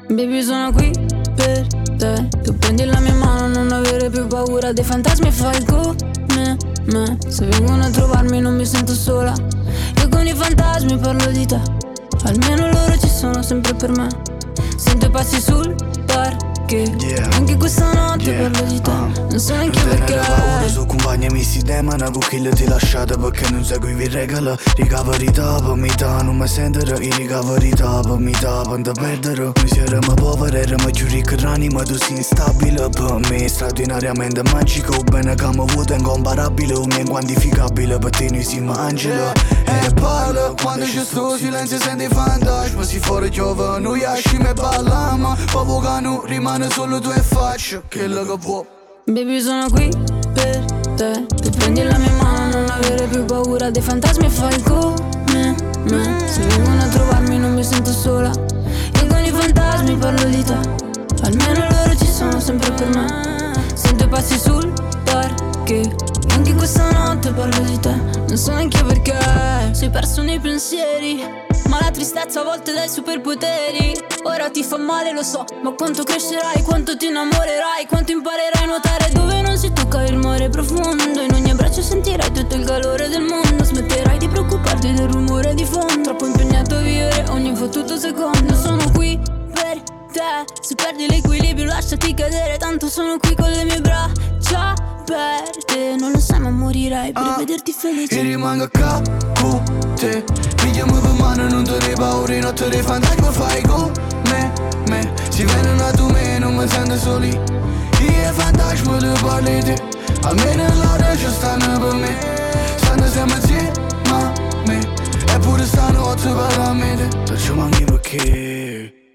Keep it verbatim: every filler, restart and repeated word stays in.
Baby, sono qui per te. Tu prendi la mia mano, non avere più paura dei fantasmi e fai come me. Se vengono a trovarmi non mi sento sola. Io con i fantasmi parlo di te. Almeno loro ci sono sempre per me. Sento i passi sul parquet. Yeah. Anche questa notte yeah. parlo di te. uh. Non so neanche non perché. Paura su compagni mi si demana con chi ti lasciate perché non segui vi regala. Ricaveri dopo mi dà, non mi sentirò. I ricaveri dopo mi dà, quando perderò. Noi siamo poveri, eravamo più ricchi ma tu sei instabile per me. Straordinariamente magico, bene che mi vuoto incomparabile. O mio inquantificabile, per te noi siamo angelo. E parla, quando c'è sto silenzio senti fantasma. Si fuori piove, noi esciamo e balliamo. Poco che non rimane solo tu e faccio quello che vuoi. Baby, sono qui per te. Tu prendi la mia mano, non avere più paura dei fantasmi e fai come me. Se vengono a trovarmi non mi sento sola. Io con i fantasmi parlo di te. Almeno loro ci sono sempre per me. Sento i passi sul parquet. Anche questa notte parlo di te. Non so neanche perché. Sei perso nei pensieri, ma la tristezza a volte dai superpoteri. Ora ti fa male, lo so, ma quanto crescerai, quanto ti innamorerai, quanto imparerai a nuotare dove non si tocca il mare profondo. In ogni abbraccio sentirai tutto il calore del mondo. Smetterai di preoccuparti del rumore di fondo. Troppo impegnato a vivere ogni fottuto secondo. Sono qui per te. Se perdi l'equilibrio lasciati cadere. Tanto sono qui con le mie braccia per te. Non lo sai ma morirai per ah, vederti felice. E rimango a con te. Pigliami per mano, non te ne paura. Notte dei fantasmi fai con me, me. Si vengono a tu me, non mi sento soli. Io fantasma tu parli te. Almeno loro ci stanno per me. Stanno sempre insieme a me. Eppure stanotte parla a me te. Faccio manchi perché